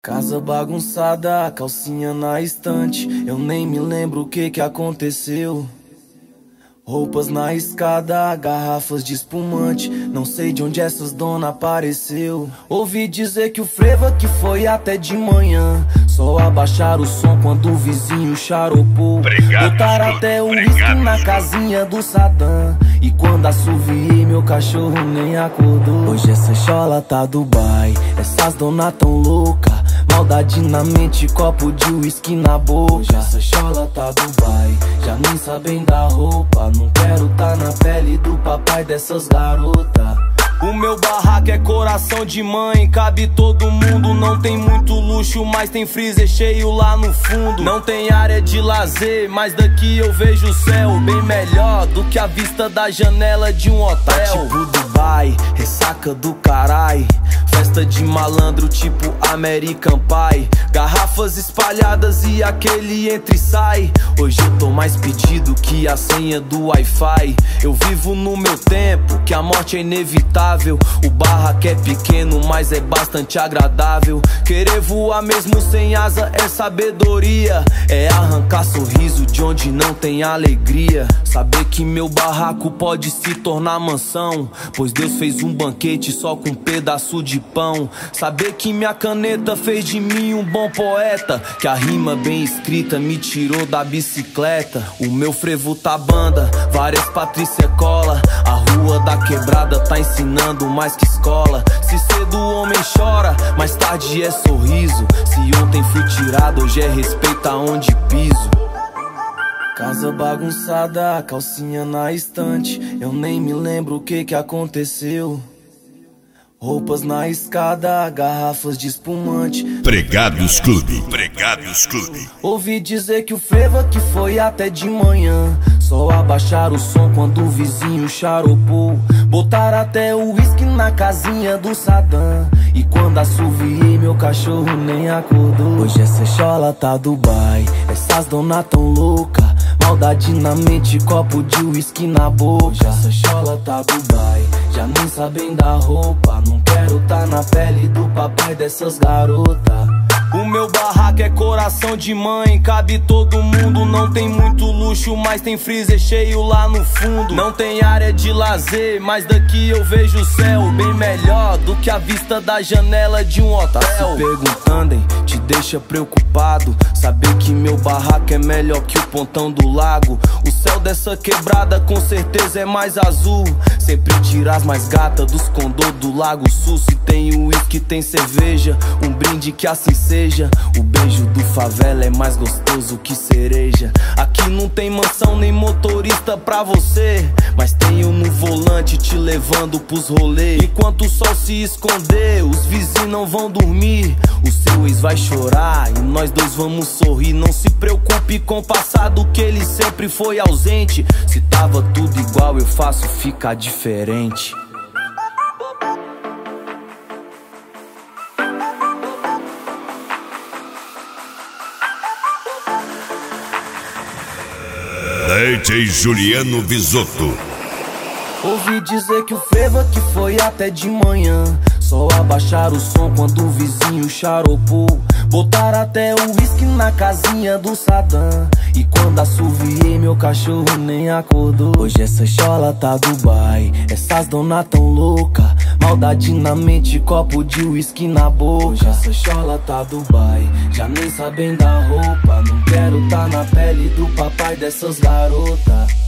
Casa bagunçada, calcinha na estante. Eu nem me lembro o que aconteceu. Roupas na escada, garrafas de espumante. Não sei de onde essas dona apareceu. Ouvi dizer que o frevo aqui foi até de manhã. Só abaixar o som quando o vizinho charopou. Botaram até o uísque na casinha do Saddam. E quando assoviei, meu cachorro nem acordou. Hoje essa chola tá Dubai, essas dona tão louca. Maldade na mente, copo de uísque na boca. Hoje essa chola tá Dubai, já nem sabem da roupa. Não quero tá na pele do papai dessas garotas. O meu barraco é coração de mãe, cabe todo mundo. Não tem muito luxo, mas tem freezer cheio lá no fundo. Não tem área de lazer, mas daqui eu vejo o céu bem melhor do que a vista da janela de um hotel. Tá tipo Dubai, ressaca do carai. Festa de malandro tipo American Pie. Garrafas espalhadas e aquele entra e sai. Hoje eu tô mais pedido que a senha do Wi-Fi. Eu vivo no meu tempo, que a morte é inevitável. O barraco é pequeno, mas é bastante agradável. Querer voar mesmo sem asa é sabedoria. É arrancar sorriso de onde não tem alegria. Saber que meu barraco pode se tornar mansão, pois Deus fez um banquete só com um pedaço de pão. Saber que minha caneta fez de mim um bom poeta, que a rima bem escrita me tirou da bicicleta. O meu frevo tá banda, várias Patrícia cola. A rua da quebrada tá ensinando mais que escola. Se cedo o homem chora, mais tarde é sorriso. Se ontem fui tirado, hoje é respeito aonde piso. Casa bagunçada, calcinha na estante. Eu nem me lembro o que aconteceu. Roupas na escada, garrafas de espumante. Pregados Clube, Pregados Clube. Ouvi dizer que o frevo aqui foi até de manhã. Só abaixar o som quando o vizinho charopou. Botaram até o uísque na casinha do Saddam. E quando assoviei, meu cachorro nem acordou. Hoje essa chola tá Dubai, essas dona tão louca. Maldade na mente, copo de uísque na boca. Hoje essa chola tá Dubai, já nem sabem da roupa. Não quero tá na pele do papai dessas garotas. O meu barraco é coração de mãe, cabe todo mundo. Não tem muito luxo, mas tem freezer cheio lá no fundo. Não tem área de lazer, mas daqui eu vejo o céu bem melhor do que a vista da janela de um hotel. Tá se perguntando, hein? Te deixa preocupado saber que meu barraco é melhor que o pontão do lago. O céu dessa quebrada com certeza é mais azul. Sempre tira as mais gatas dos condô do Lago Sul. Se tem uísque, tem cerveja, um brinde que assim seja. O beijo do favela é mais gostoso que cereja. Aqui não tem mansão nem motorista pra você, mas tenho no volante te levando pros rolês. Enquanto o sol se esconder, os vizinhos não vão dormir. O seu ex vai chorar e nós dois vamos sorrir. Não se preocupe com o passado, que ele sempre foi ausente. Se tava tudo igual, eu faço ficar diferente. DJ Juliano Visotto. Ouvi dizer que o frevo aqui foi até de manhã. Só abaixar o som quando o vizinho charopou. Botaram até o uísque na casinha do Saddam. E quando assoviei, meu cachorro nem acordou. Hoje essa chola tá Dubai, essas dona tão louca. Maldade na mente, copo de uísque na boca. Hoje essa chola tá Dubai, já nem sabem da roupa. Não quero tá na pele do papai dessas garotas.